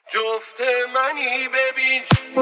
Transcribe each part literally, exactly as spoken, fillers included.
جفت منی ببین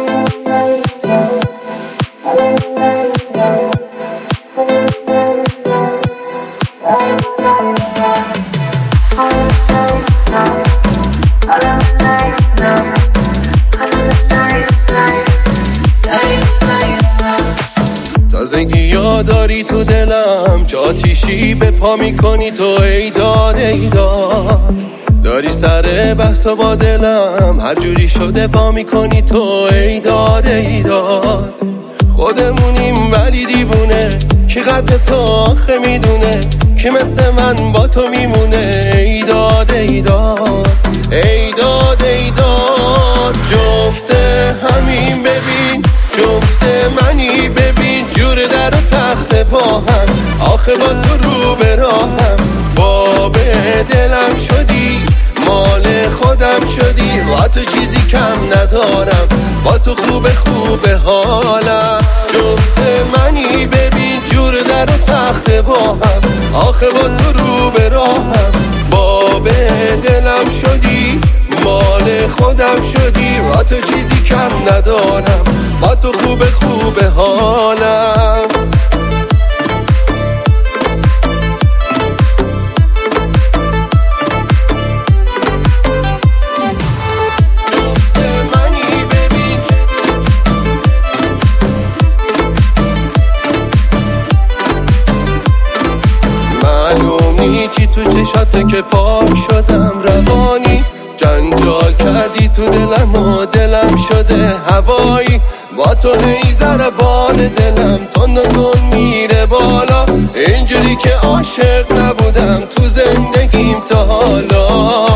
تازگی ها داری تو دلم، چه آتیشی به پا میکنی تو، ای داد ای داد. داری سر بحثا با دلم، هر جوری شده با میکنی تو، ای داد ای داد. خودمونیم ولی دیوونه، کی قدر تو آخه میدونه، کی مثل من با تو میمونه، ای داد ای داد ای داد ای داد. جفت همین ببین، جفت منی ببین، جور در و تخت پا هم، آخه با تو رو به راهم. باب دلم شدی، مال خودم شدی، با تو چیزی کم ندارم، با تو خوب خوب حالم. جفت منی ببین، جور در و تخت با هم، آخه با تو رو به راهم. باب دلم شدی، مال خودم شدی، با تو چیزی کم ندارم، با تو خوب خوب حالم. معلومی چی تو چشاته که پاک شدم روانی، جنجال کردی تو دلم و دلم شده هوایی. با تو هی ضربان دلم تند تند میره بالا، اینجوری که عاشق نبودم تو زندگیم تا حالا.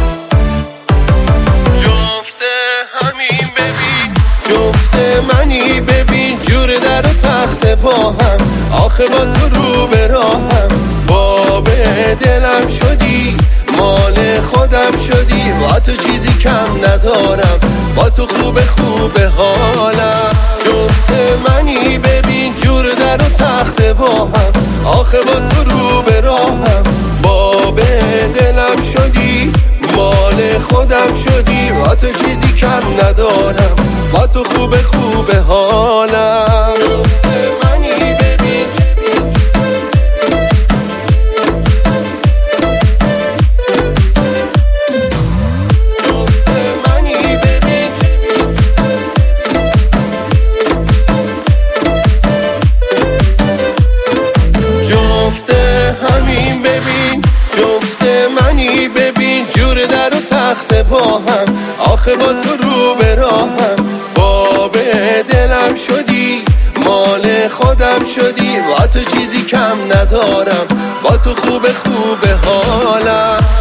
جفت همین ببین، جفت منی ببین، جور در و تخت پا هم، آخه با تو رو به راهم. باب دلم شدی، مال خودم شدی، با تو چیزی کم ندارم، با تو خوب خوب حالم. جفت منی ببین، جور در و تخت با هم، آخه با تو رو به راهم. باب دلم شدی، مال خودم شدی، با تو چیزی کم ندارم، با تو خوب خوب حالم. جفت منی ببین، همین ببین، جفت منی ببین، جور در و تخت پا هم، آخه با تو رو به راهم. باب دلم شدی، مال خودم شدی، با تو چیزی کم ندارم، با تو خوب خوب حالم.